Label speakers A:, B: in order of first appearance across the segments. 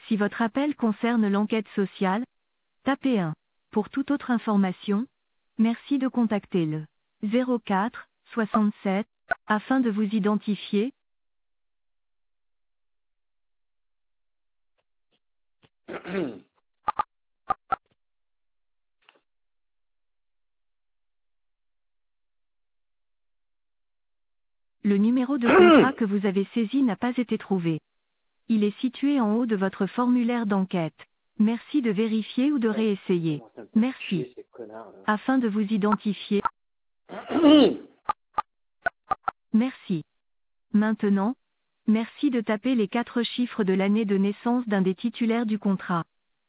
A: Si votre appel concerne l'enquête sociale, tapez 1. Pour toute autre information, merci de contacter le 04 67 afin de vous identifier. Le numéro de contrat que vous avez saisi n'a pas été trouvé. Il est situé en haut de votre formulaire d'enquête. Merci de vérifier ou de réessayer. Merci. Afin de vous identifier. Merci. Maintenant, merci de taper les 4 chiffres de l'année de naissance d'un des titulaires du contrat.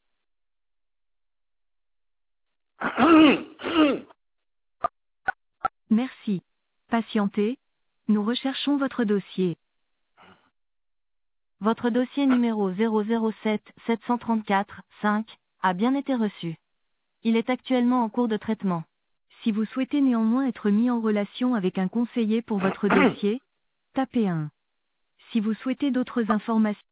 A: Merci. Patientez. Nous recherchons votre dossier. Votre dossier numéro 007 734 5 a bien été reçu. Il est actuellement en cours de traitement. Si vous souhaitez néanmoins être mis en relation avec un conseiller pour votre dossier, tapez 1. Si vous souhaitez d'autres informations,